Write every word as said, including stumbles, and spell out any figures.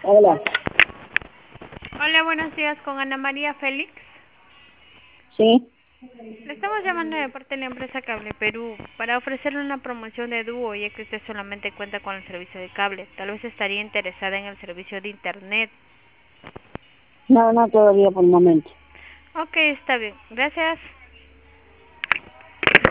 Hola, Hola, buenos días con Ana María Félix. sí, Le estamos llamando de parte de la empresa Cable Perú para ofrecerle una promoción de dúo, ya que usted solamente cuenta con el servicio de cable. Tal vez estaría interesada en el servicio de internet. no, no todavía por el momento. Ok, está bien. Gracias.